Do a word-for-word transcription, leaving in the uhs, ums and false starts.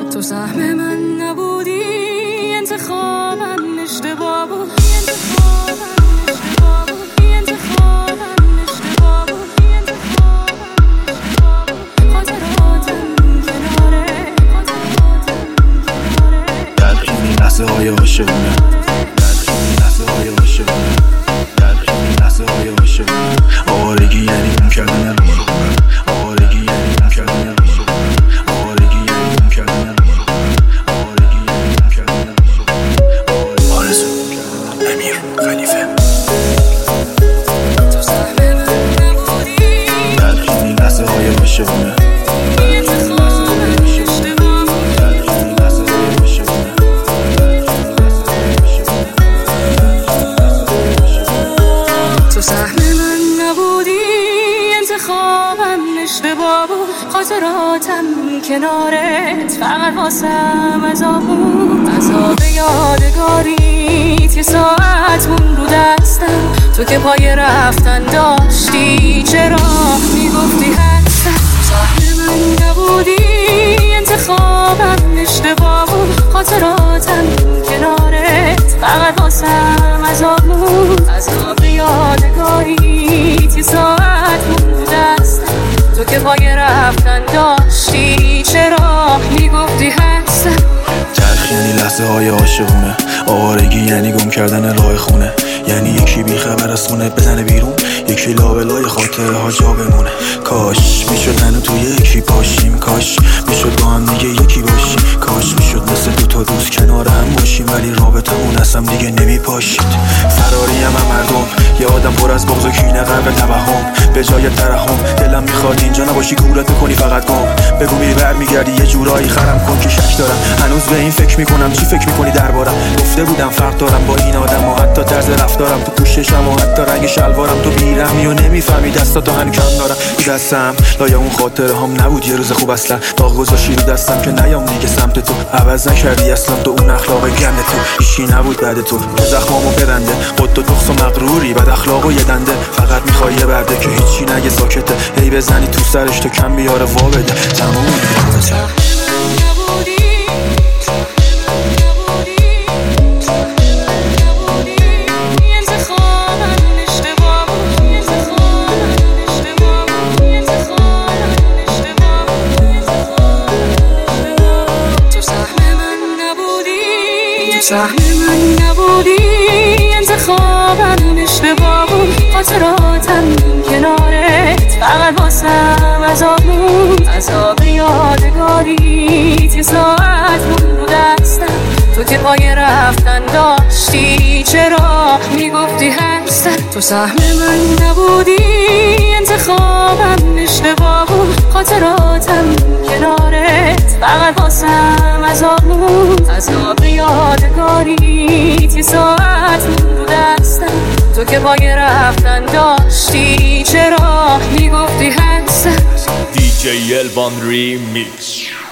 تو سهم من نبودی، انتخابم اشتباه بود، انتخابم اشتباه بود، انتخابم اشتباه بود، انتخابم اشتباه بود. خاطراتم کناره، خاطراتم کناره. تلخیمی لحظه های عاشقونه، تلخیمی لحظه های عاشقونه، تلخیمی لحظه های عاشقونه. آوارگی یعنی گم کردن روح، آوارگی یعنی گم کردن روح، آوارگی یعنی گم کردن روح، آوارگی یعنی گم کردن روح. آرزو امیر خلیفه. تو سهم من نبودی، تلخیمی لحظه های عاشقونه، خوابم اشتباه بود، خاطراتم کنارت فقط واسم عذاب بود. عذاب یادگاریت یه ساعت مون رو دستم، تو که پای رفتن داشتی چرا میگفتی هستم. سهم من نبودی، انتخابم اشتباه بود، خاطراتم کنارت فقط واسم عذاب بود. عذاب یادگاریت یه ساعت مون رو دستم، تو که پای رفتن داشتی چرا میگفتی هستم. تلخ یعنی لحظه های عاشقونه، آوارگی یعنی گم کردن راه خونه، یعنی یکی بی خبر از خونه بزنه بیرون، یکی لابلای خاطره ها جا بمونه. کاش میشد هنو توی یکی باشیم، کاش میشد با هم دیگه یکی باشیم، کاش میشد مثل دو تا دوست کنار هم باشیم، ولی رابطمون اصلا دیگه نمیپاشید. فراریم هم مردم، یه آدم پر از بغض و کینه غرق توهم، به جای ترحم دلم میخواد اینجا نباشی، گولت میکنی فقط گم. بگو میری برمیگردی یه جورایی خرم کن که شک دارم، هنوز به این فکر میکنم چی فکر میکنی دربارم. گفته بودم فرق دارم با این آدم و حتی طرز رفتارم، تو پوششم و حتی رنگ شلوارم. تو بیرحمی و نمیفهمی دستاتو هنو کم دارم. تو دستم لایه اون خاطره هم نبود یه روز خوب اصلا، داغ گذاشتی رو دستم که نیام دیگه سمت تو. عوض نکردی اصلا تو اون اخلاق گنده، تو هیچی نبود بعد تو که زخمامو برنده. قد و تخص و مغروری بد اخلاق و یه دنده، فقط میخوای یه برده که هیچی نگه ساکته، هی بزنی تو سرش تو کم بیاره وا بده. تموم سهم من نبودی، انتخابم اشتباه بود، خاطراتم کنارت فقط واسم عذاب بود. عذاب یادگاریت یه ساعت مون رو دستم، تو که پای رفتن داشتی چرا میگفتی هستم. تو سهم من نبودی، انتخابم اشتباه بود، خاطراتم کنارت فقط واسم عذاب بود. عذاب یادگاریت یه ساعت مون رو دستم، تو که پای رفتن داشتی چرا میگفتی هستم. دی جی الوان ریمیکس.